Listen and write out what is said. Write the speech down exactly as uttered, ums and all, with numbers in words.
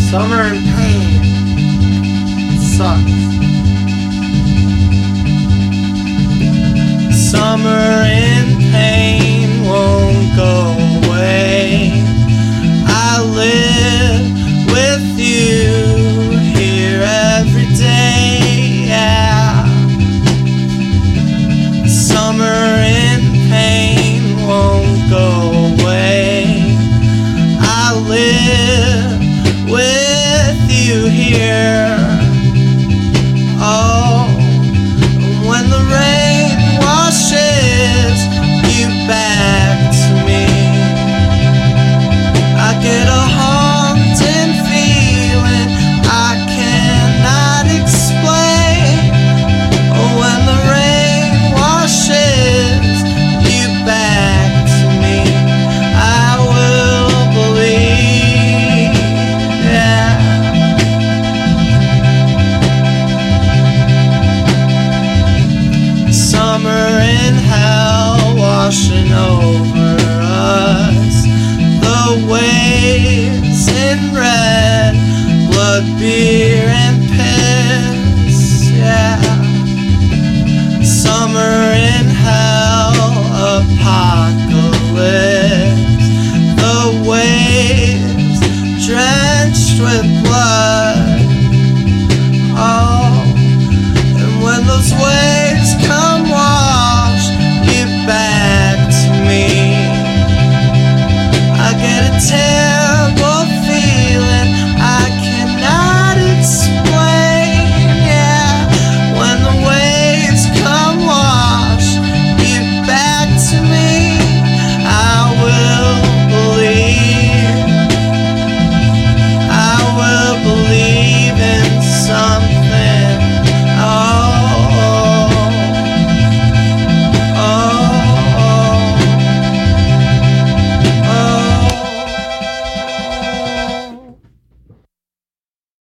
Summer in pain sucks. Summer in pain won't go away. I live with you here every day, yeah. Summer in pain won't go away. I live with you here. Oh, when the rain washes you back to me, I get a haunting feeling I cannot explain. Oh, when the rain washes you back to me, I will believe, yeah. Summer in hell washing over us, the waves in red, blood, beer and piss, yeah. Summer in hell, apocalypse, the waves drenched with blood.